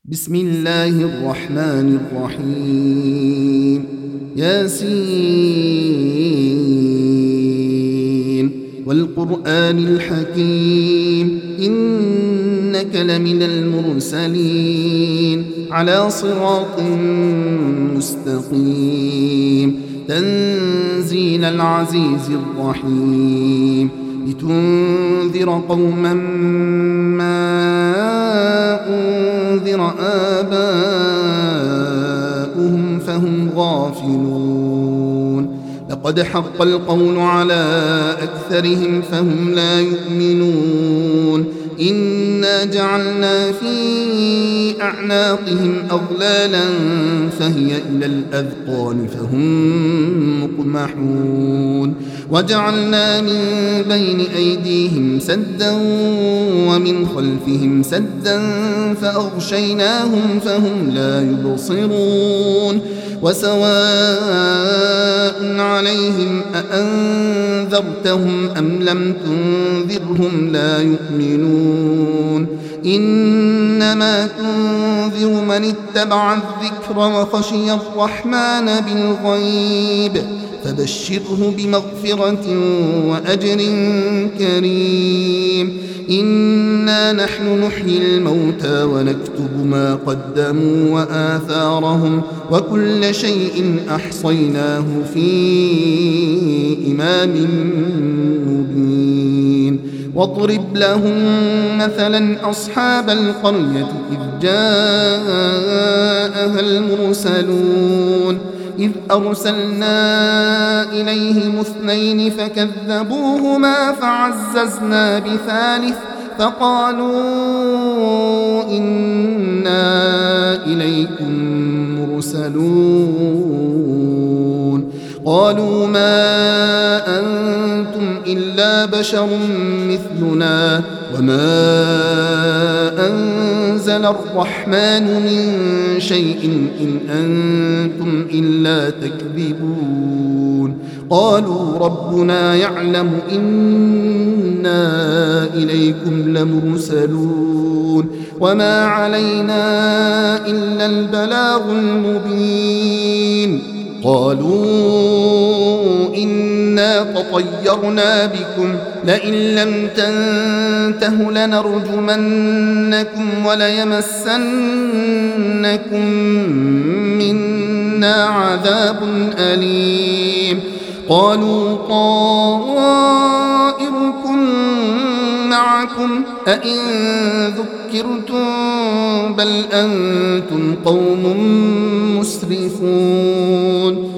بسم الله الرحمن الرحيم ياسين والقرآن الحكيم إنك لمن المرسلين على صراط مستقيم تنزيل العزيز الرحيم لتنذر قوما ما أنذر آباؤهم فهم غافلون لقد حق القول على أكثرهم فهم لا يؤمنون إنا جعلنا في أعناقهم أغلالا فهي إلى الأذقان فهم مقمحون وجعلنا من بين أيديهم سدا ومن خلفهم سدا فأغشيناهم فهم لا يبصرون وسواء عليهم أأنذرتهم أم لم تنذرهم لا يؤمنون إنما تنذر من اتبع الذكر وخشي الرحمن بالغيب فبشره بمغفرة وأجر كريم إنا نحن نحيي الموتى ونكتب ما قدموا وآثارهم وكل شيء أحصيناه في إمام مبين واضرب لهم مثلا أصحاب القرية إذ جاءها المرسلون إذ أرسلنا إليهم اثنين فكذبوهما فعززنا بثالث فقالوا إنا إليكم مرسلون قالوا ما أنتم إلا بشر مثلنا وما أنزل الرحمن من شيء إن أنتم إلا تكذبون قالوا ربنا يعلم إنا إليكم لمرسلون وما علينا إلا البلاغ المبين قالوا إنا تطيرنا بكم لئن لم تنتهوا لنرجمنكم وليمسنكم منا عذاب أليم قالوا طائركم معكم أئن ذكرتم بل أنتم قوم مسرفون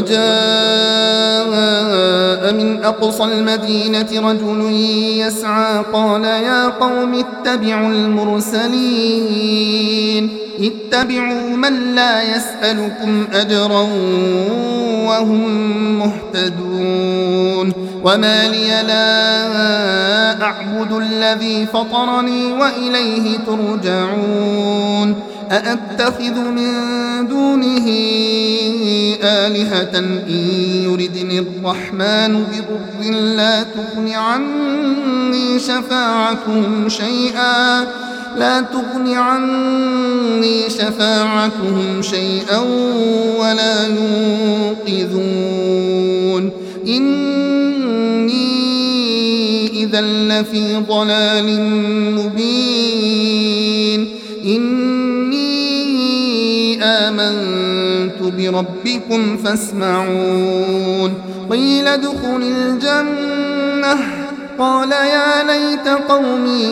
وجاء من أقصى المدينة رجل يسعى قال يا قوم اتبعوا المرسلين اتبعوا من لا يسألكم أجرا وهم مهتدون وما لي لا أعبد الذي فطرني وإليه ترجعون أأتخذ من دونه آلهة إن يردني الرحمن بضر لا تغن عني شفاعتهم شيئا ولا ينقذون إني إذا لفي ضلال مبين إني آمنت بربكم فاسمعون قيل ادخل الجنة قال يا ليت قومي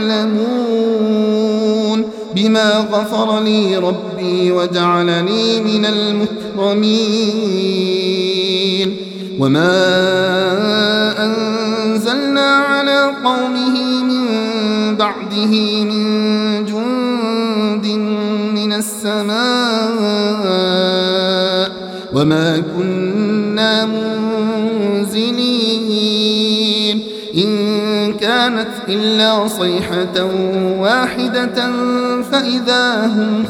يعلمون بما غفر لي ربي وجعلني من المكرمين وما أنزلنا على قومه من بعده من جند من السماء وما كنا منزلين إن كانت إلا صيحة واحدة فإذا هم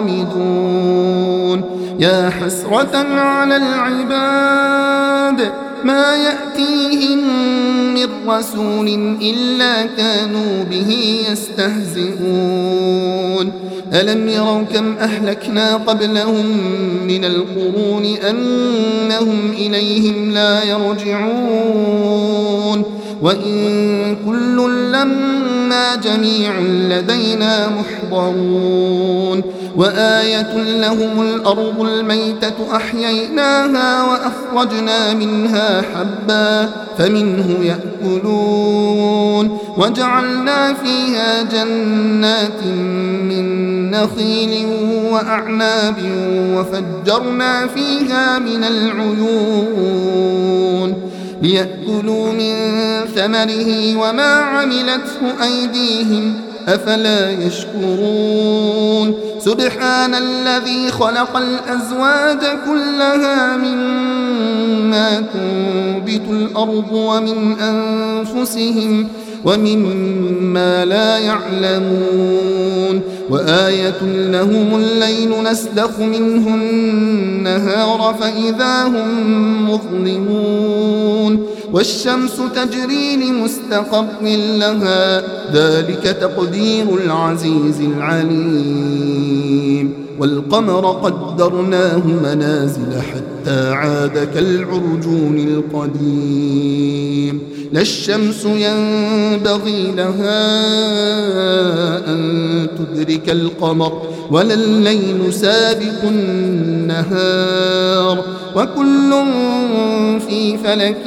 خامدون يا حسرة على العباد ما يأتيهم من رسول إلا كانوا به يستهزئون ألم يروا كم أهلكنا قبلهم من القرون أنهم إليهم لا يرجعون وإن كل لما جميع لدينا محضرون وآية لهم الأرض الميتة أحييناها وأخرجنا منها حبا فمنه يأكلون وجعلنا فيها جنات من نخيل وأعناب وفجرنا فيها من العيون ليأكلوا من ثمره وما عملته أيديهم أفلا يشكرون سبحان الذي خلق الأزواج كلها مما تنبت الأرض ومن أنفسهم ومما لا يعلمون وآية لهم الليل نسلخ منه النهار فإذا هم مظلمون والشمس تجري لمستقر لها ذلك تقدير العزيز العليم والقمر قدرناه منازل حتى عاد كالعرجون القديم لا الشمس ينبغي لها أن تدرك القمر ولا الليل سابق النهار وكل في فلك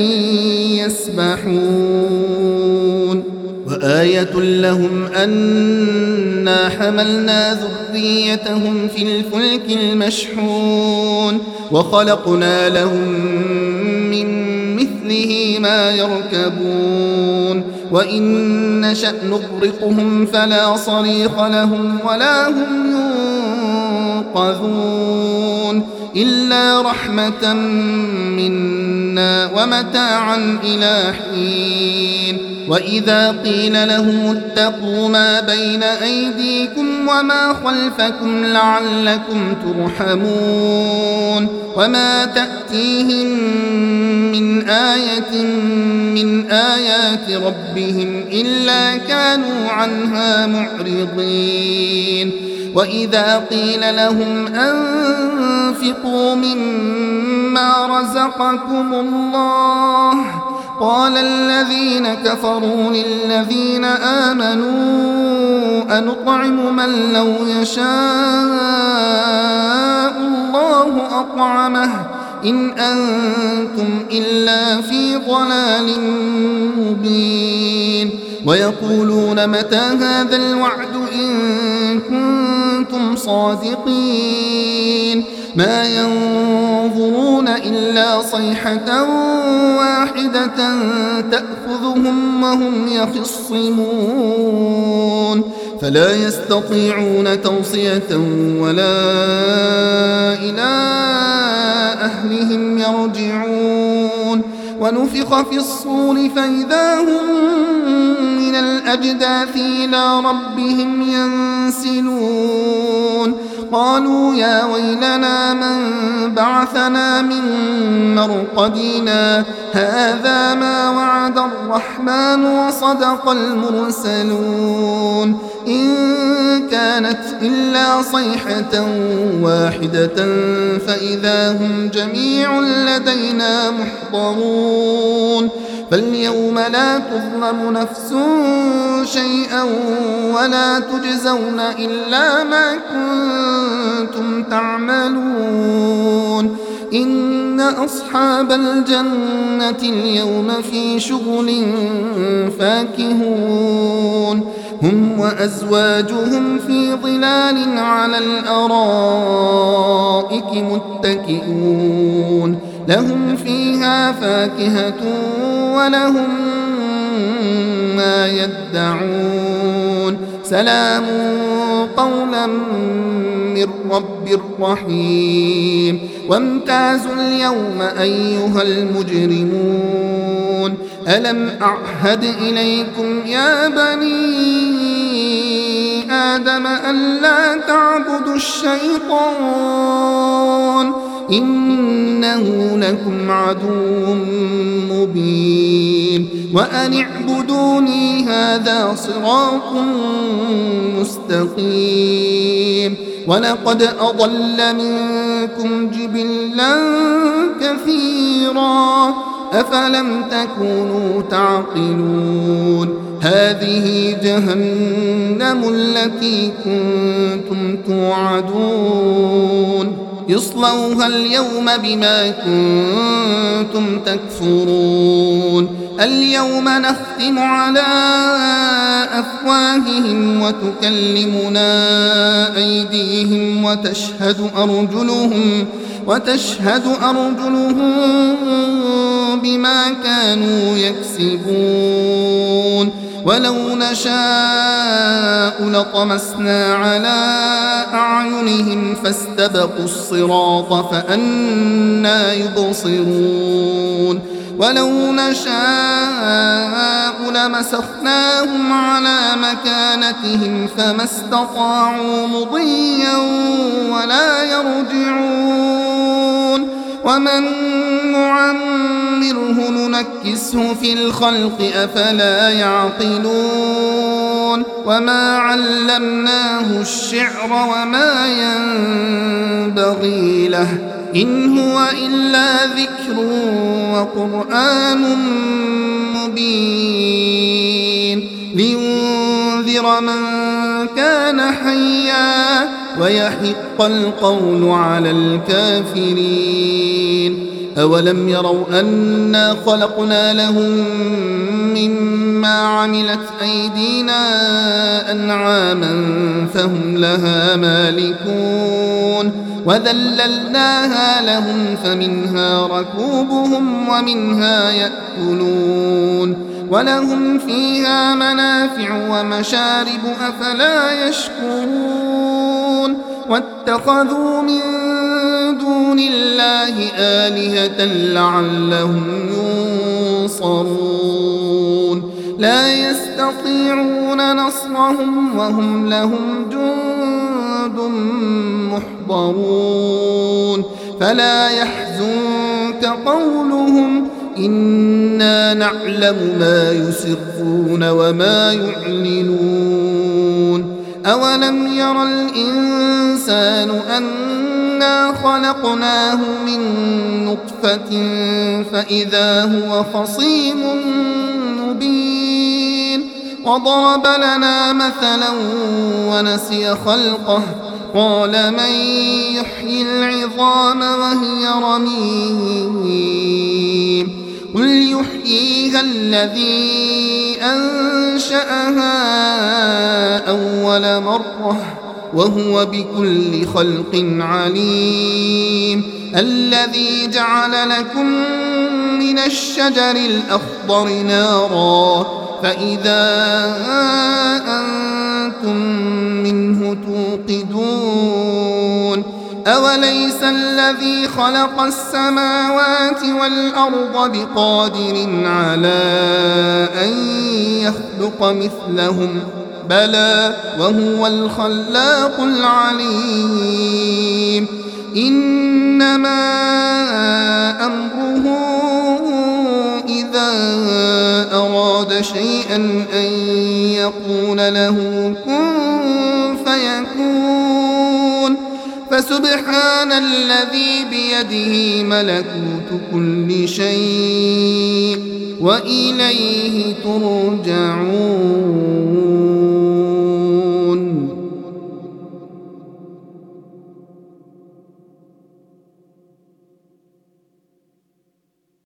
يسبحون وآية لهم أنا حملنا ذريتهم في الفلك المشحون وخلقنا لهم من مثله ما يركبون وإن نشأ نغرقهم فلا صريخ لهم ولا هم ينقذون إلا رحمة منا ومتاعا إلى حين وإذا قيل لهم اتقوا ما بين أيديكم وما خلفكم لعلكم ترحمون وما تأتيهم من آية من آيات ربهم إلا كانوا عنها معرضين وإذا قيل لهم أنفقوا مما رزقكم الله قال الذين كفروا للذين آمنوا أنطعم من لو يشاء الله أطعمه إن أنتم إلا في ضلال مبين ويقولون متى هذا الوعد إن كنتم صادقين ما ينظرون إلا صيحة واحدة تأخذهم وهم يخصمون فلا يستطيعون توصية ولا إلى أهلهم يرجعون ونفخ في الصور فإذا هم من الأجداث إلى ربهم ينسلون قالوا يا ويلنا من بعثنا من مرقدنا هذا ما وعد الرحمن وصدق المرسلون إن كانت إلا صيحة واحدة فإذا هم جميع لدينا محضرون فاليوم لا تظلم نفس شيئا ولا تجزون إلا ما كنتم تعملون إن أصحاب الجنة اليوم في شغل فاكهون هم وأزواجهم في ظلال على الأرائك متكئون لهم فيها فاكهة ولهم ما يدعون سلام قولا من رب رحيم وامتازوا اليوم أيها المجرمون ألم أعهد إليكم يا بني آدم ألا تعبدوا الشيطان إنه لكم عدو مبين وأن اعبدوني هذا صراط مستقيم ولقد أضل منكم جبلا كثيرا أفلم تكونوا تعقلون هذه جهنم التي كنتم توعدون اصلوها اليوم بما كنتم تكفرون اليوم نختم على أفواههم وتكلمنا أيديهم وتشهد أرجلهم بما كانوا يكسبون ولو نشاء لطمسنا على أعينهم فاستبقوا الصراط فأنى يبصرون ولو نشاء لمسخناهم على مكانتهم فما استطاعوا مضيا ولا يرجعون ومن نعمره ننكسه في الخلق أفلا يعقلون وما علمناه الشعر وما ينبغي له إن هو إلا ذكر وقرآن مبين لينذر من كان حيا ويحق القول على الكافرين أولم يروا أنا خلقنا لهم مما عملت أيدينا أنعاما فهم لها مالكون وذللناها لهم فمنها ركوبهم ومنها يأكلون ولهم فيها منافع ومشارب أفلا يشكرون واتخذوا من دون الله آلهة لعلهم ينصرون لا يستطيعون نصرهم وهم لهم جند محضرون فلا يحزنك قولهم إنا نعلم ما يسرون وما يعلنون أولم ير الإنسان أنا خلقناه من نطفة فإذا هو خصيم مبين وضرب لنا مثلا ونسي خلقه قال من يحيي العظام وهي رميم قل يحييها الذي أنشأها أول مرة وهو بكل خلق عليم الذي جعل لكم من الشجر الأخضر نارا فإذا أنتم منه توقدون أوليس الذي خلق السماوات والأرض بقادر على أن يخلق مثلهم بلى وهو الخلاق العليم إنما أمره إذا أراد شيئا أن يقول له كن فيكون فسبحان الذي بيده ملكوت كل شيء وإليه ترجعون